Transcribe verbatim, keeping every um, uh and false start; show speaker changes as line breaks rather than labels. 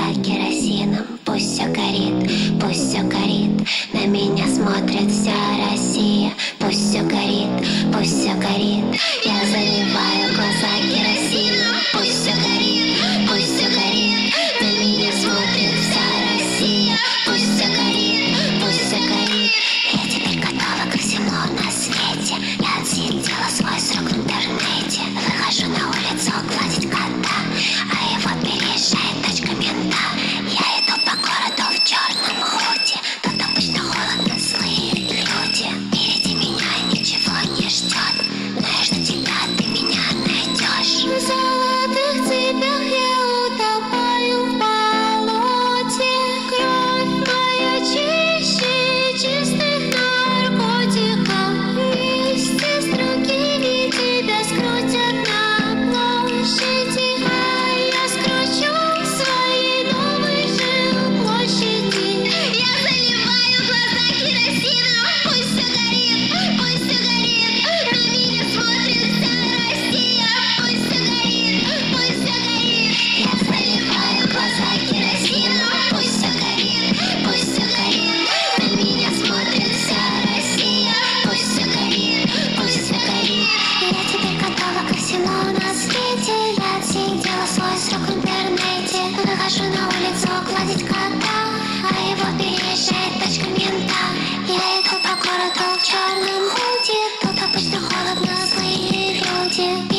глаза керосином. Пусть все горит, пусть все горит. На меня смотрит вся Россия. Пусть все горит, пусть все горит. Я заливаю глаза керосином. Пусть все горит, пусть все горит. На меня смотрит вся Россия. Пусть все горит, пусть все горит. Я теперь готова ко всему на свете. Я отсидела свой срок в интернете. Выхожу на улицу гладить кота, а его переезжает тачка мента. Я иду по городу в черном худи. Тут обычно холодно, злые люди. Впереди меня ничего не ждет, но я жду тебя, ты меня найдешь. В золотых цепях я утопаю в болоте. Кровь моя чище чистых наркотиков. Вместе с другими тебя скрутят на площади, а я скручу свои новые жилплощади. Я заливаю глаза керосином. Пусть все горит, пусть все горит. На меня смотрит вся Россия. Пусть все горит, пусть все горит. Я заливаю глаза керосином. Пусть все горит, пусть все горит. На меня смотрит вся Россия. Пусть все горит, пусть все горит. Я теперь готова ко всему на свете. Я отсидела свой срок в интернете. Выхожу на улицу гладить кота, а его переезжает тачка мента. Я иду по городу в черном худи. Тут обычно холодно, злые люди.